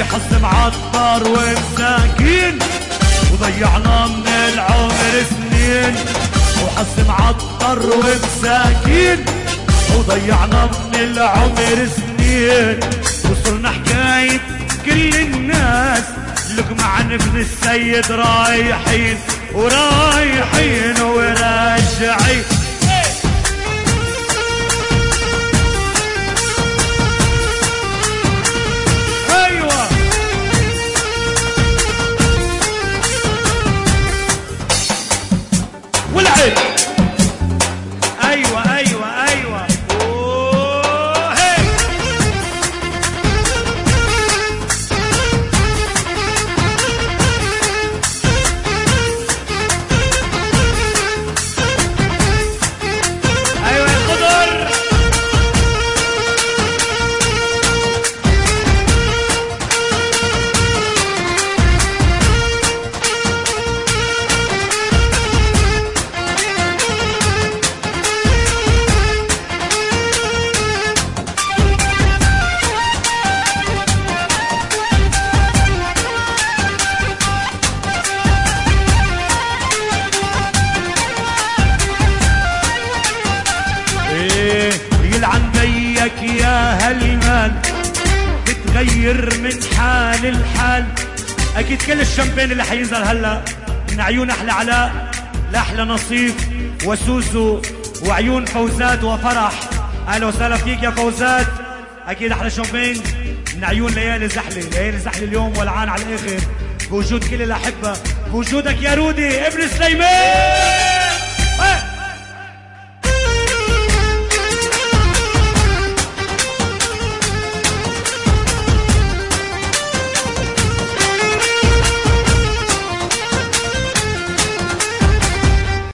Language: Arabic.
حظ معطر ومساكين وضيعنا من العمر سنين، وحظ معطر ومساكين وضيعنا من العمر سنين. وصلنا حكاية كل الناس لك مع نفذ السيد رايحين ورايحين وراجعين. ايوه والعين ايوه ايوه ايوه يلعن بيك يا هالمال بتغير من حال لحال. اكيد كل الشامبين اللي حينزل هلا من عيون احلى علاء لاحلى نصيف وسوسو وعيون فوزات وفرح. اهلا وسهلا فيك يا فوزات. اكيد احلى شامبين من عيون ليالي زحله. ليالي زحله اليوم ولعان على الاخر بوجود كل الاحبه، بوجودك يا رودي ابن سليمان.